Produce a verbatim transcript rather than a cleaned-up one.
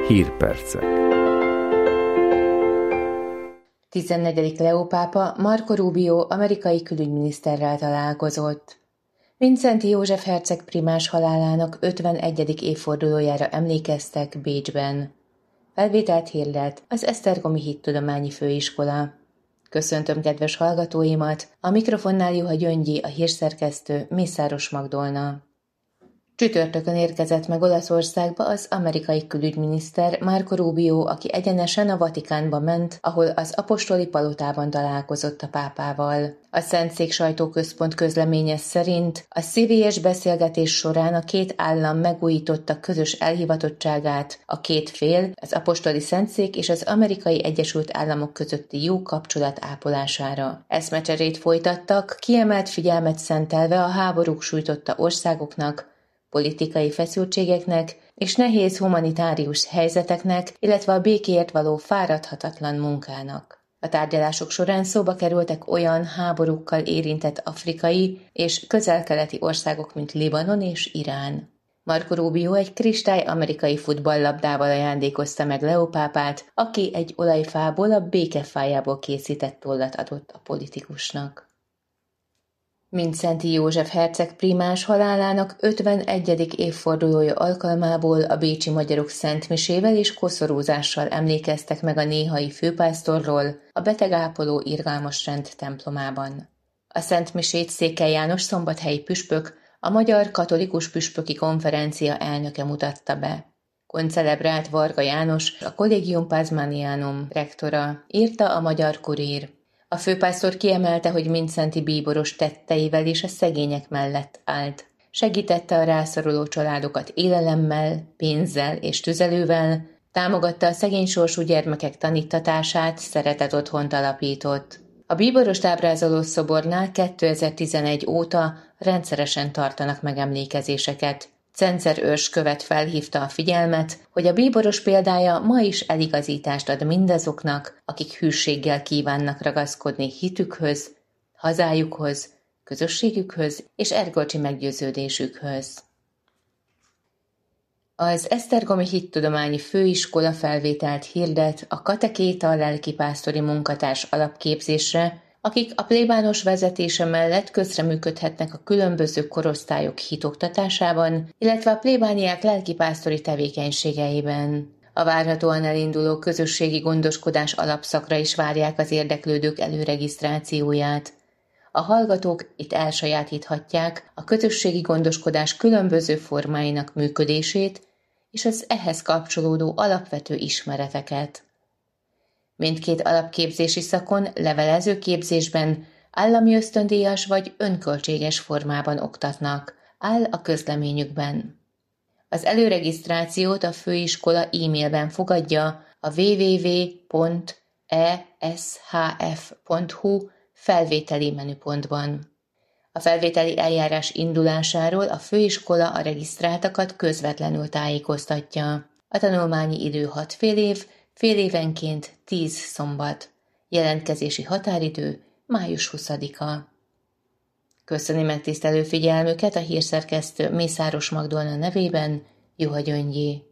Hírpercek. tizennegyedik Leó pápa Marco Rubio amerikai külügyminiszterrel találkozott. Vincenti József herceg primás halálának ötvenegyedik évfordulójára emlékeztek Bécsben. Felvételt hirdet az Esztergomi Hittudományi Főiskola. Köszöntöm kedves hallgatóimat, a mikrofonnál Juha Gyöngyi, a hírszerkesztő Mészáros Magdolna. Csütörtökön érkezett meg Olaszországba az amerikai külügyminiszter Marco Rubio, aki egyenesen a Vatikánba ment, ahol az apostoli palotában találkozott a pápával. A Szentszék Sajtóközpont közleménye szerint a szívélyes beszélgetés során a két állam megújította közös elhivatottságát, a két fél, az apostoli Szentszék és az Amerikai Egyesült Államok közötti jó kapcsolat ápolására. Eszmecserét folytattak, kiemelt figyelmet szentelve a háborúk sújtotta országoknak, politikai feszültségeknek és nehéz humanitárius helyzeteknek, illetve a békéért való fáradhatatlan munkának. A tárgyalások során szóba kerültek olyan háborúkkal érintett afrikai és közel-keleti országok, mint Libanon és Irán. Marco Rubio egy kristály amerikai futballlabdával ajándékozta meg Leó pápát, aki egy olajfából, a békefájából készített tollat adott a politikusnak. Vincenti József herceg primás halálának ötvenegyedik évfordulója alkalmából a bécsi magyarok szentmisével és koszorúzással emlékeztek meg a néhai főpásztorról a betegápoló irgalmas rend templomában. A szentmisét Székely János szombathelyi püspök, a Magyar Katolikus Püspöki Konferencia elnöke mutatta be. Koncelebrált Varga János, a Collegium Pazmanianum rektora, írta a Magyar Kurír. A főpásztor kiemelte, hogy Vincenti bíboros tetteivel és a szegények mellett állt. Segítette a rászoruló családokat élelemmel, pénzzel és tüzelővel, támogatta a szegény sorsú gyermekek tanítatását, szeretett otthont alapított. A bíborost ábrázoló szobornál kétezer-tizenegy óta rendszeresen tartanak megemlékezéseket. Cenzer őrskövet felhívta a figyelmet, hogy a bíboros példája ma is eligazítást ad mindazoknak, akik hűséggel kívánnak ragaszkodni hitükhöz, hazájukhoz, közösségükhöz és erkölcsi meggyőződésükhöz. Az Esztergomi Hittudományi Főiskola felvételt hirdet a katekéta lelkipásztori munkatárs alapképzésre, akik a plébános vezetése mellett közreműködhetnek a különböző korosztályok hitoktatásában, illetve a plébániák lelkipásztori tevékenységeiben. A várhatóan elinduló közösségi gondoskodás alapszakra is várják az érdeklődők előregisztrációját. A hallgatók itt elsajátíthatják a közösségi gondoskodás különböző formáinak működését és az ehhez kapcsolódó alapvető ismereteket. Mindkét alapképzési szakon, levelező képzésben állami ösztöndíjas vagy önköltséges formában oktatnak, áll a közleményükben. Az előregisztrációt a főiskola e-mailben fogadja a double-u double-u double-u pont e s h f pont h u felvételi menüpontban. A felvételi eljárás indulásáról a főiskola a regisztráltakat közvetlenül tájékoztatja. A tanulmányi idő hat fél év, fél évenként tíz szombat. Jelentkezési határidő május huszadika. Köszöni megtisztelő figyelmüket a hírszerkesztő Mészáros Magdolna nevében, Juha Gyöngyi.